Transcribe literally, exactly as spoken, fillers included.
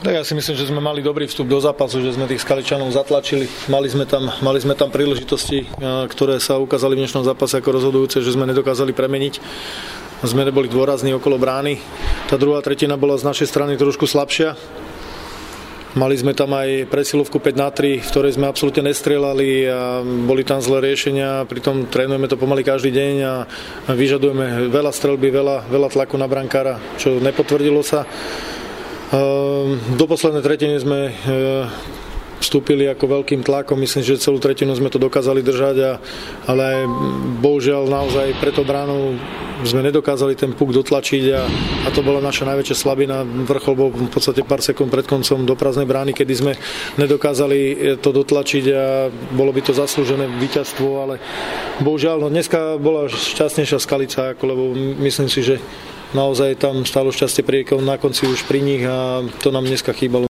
Tak ja si myslím, že sme mali dobrý vstup do zápasu, že sme tých Skaličanov zatlačili. Mali sme tam, mali sme tam príležitosti, ktoré sa ukázali v dnešnom zápase ako rozhodujúce, že sme nedokázali premeniť. Sme neboli dôrazní okolo brány. Tá druhá tretina bola z našej strany trošku slabšia. Mali sme tam aj presilovku päť na tri, v ktorej sme absolútne nestrieľali a boli tam zlé riešenia, pritom trénujeme to pomaly každý deň a vyžadujeme veľa streľby, veľa, veľa tlaku na brankára, čo nepotvrdilo sa. Do poslednej tretiny sme vstúpili ako veľkým tlakom, myslím, že celú tretinu sme to dokázali držať, a, ale bohužiaľ naozaj preto bránou sme nedokázali ten puk dotlačiť a, a to bola naša najväčšia slabina. Vrchol bol v podstate pár sekúnd pred koncom do prázdnej brány, kedy sme nedokázali to dotlačiť a bolo by to zaslúžené víťazstvo, ale bohužiaľ, no dneska bola šťastnejšia Skalica, ako, lebo myslím si, že naozaj tam stálo šťastie priekov na konci už pri nich a to nám dneska chýbalo.